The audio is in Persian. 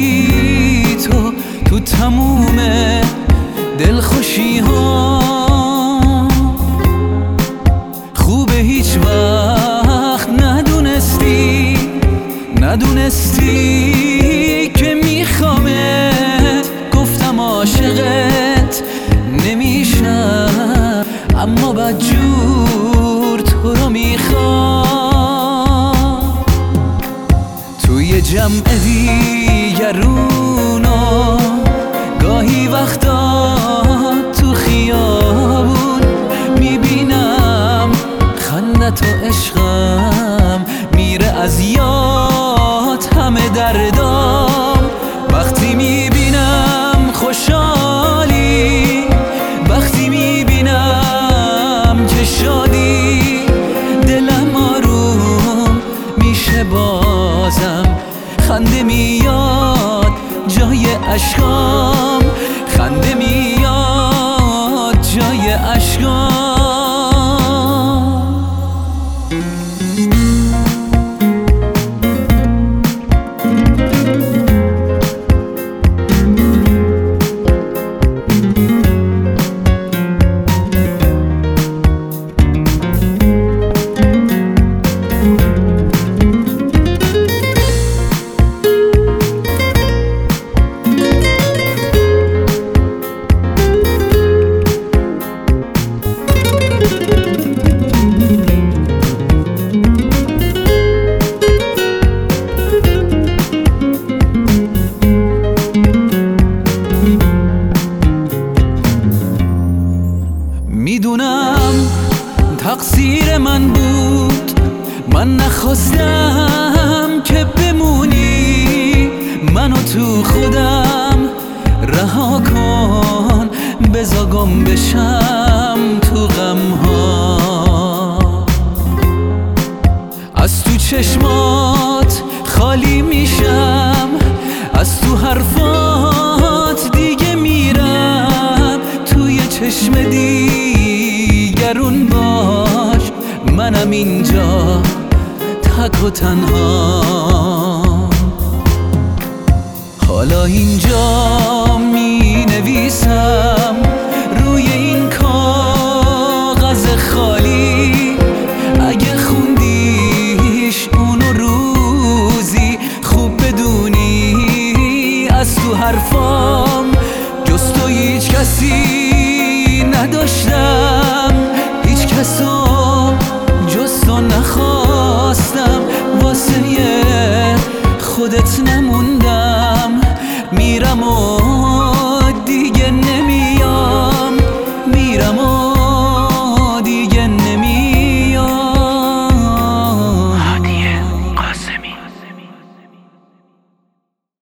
بودی تو تموم دلخوشی ها. خوبه هیچ وقت ندونستی که میخوامت. گفتم عاشقت نمیشم اما بدجور تو رو میخوام. توی جمع دیگرونا گاهی وقتا تو خیابون میبینم خندت و عشقم میره از یاد همه دردام. وقتی میبینم خوشحالی، وقتی میبینم که شادی، دلم آروم میشه بازم. خنده میاد جای اشکام، خنده میاد جای اشکام. میدونم تقصیر من بود، من نخواستم که بمونی. منو تو خودم رها کن، بذار گم بشم تو غمها. از تو چشمات خالی میشم، از تو حرفات دیگه میرم. توی چشم دیگرون باش، منم اینجا تک و تنها. حالا اینجا می نویسم روی این کاغذ خالی، اگه خوندیش اونو روزی خوب بدونی. از تو حرفام جز تو هیچ کسی نداشتم، هیچ کسو جز تو نخواستم. واسه خودت نموندم، میرم و